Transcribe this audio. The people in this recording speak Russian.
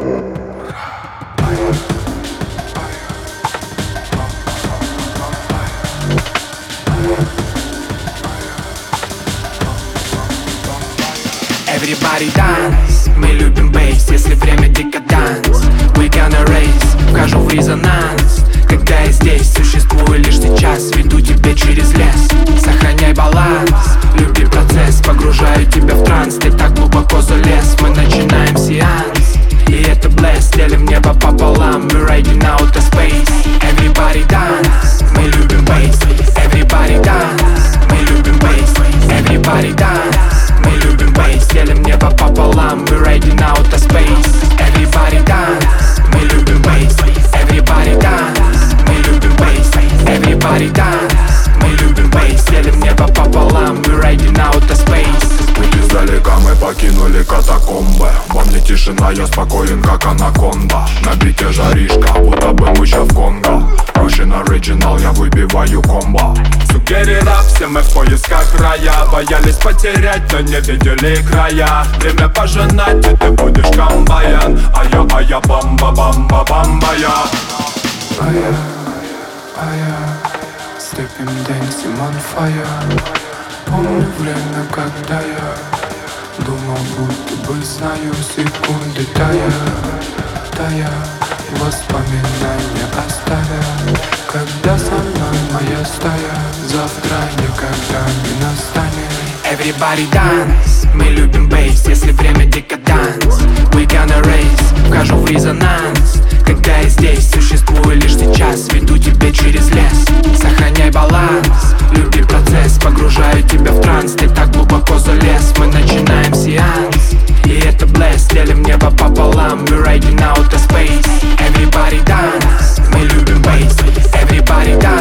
Everybody dance, мы любим бейс, если время декаданс. We gonna race, вхожу в резонанс. Когда я здесь, существую лишь сейчас. Веду тебя через лес, сохраняй баланс. Люби процесс, погружаю тебя в транс. Ты так глубоко залез, мы начинаем сеанс. И это блеск, делим небо пополам. We're riding out of space. Everybody dance, мы любим бейс. Everybody dance, мы любим бейс. Everybody dance, мы любим бейс. Делим небо пополам. We're riding out of space. Everybody dance, мы любим бейс. Everybody dance, мы любим бейс. Everybody dance, мы любим бейс. Делим небо пополам. We're riding out of space. Путь издалека мы покинули катакомбы. Во мне тишина, я спокоен, как анаконда. На бите жаришка, будто бы мы ща в Конго. Russian original, я выбиваю комбо. So get it up, все мы в поисках рая. Боялись потерять, но не видели края. Время пожинать, и ты будешь комбайн. А я бомба, бомба, бомба, я. Stepping, dancing on fire. Помню время, когда я думал, будто бы знаю секунды, тая, воспоминания оставя. Когда со мной моя стая, завтра никогда не настанет. Everybody dance, мы любим бейс, если время декаданс. We gonna race, вхожу в резонанс. Когда я здесь, существую лишь сейчас. Веду тебя через лес, сохраняй баланс. Люби процесс, погружаю тебя в транс. Ты так глубоко залез, мы начинаем сеанс. И это блеск, делим небо пополам. We're riding out of space. Everybody dance, мы любим бейс. Everybody dance.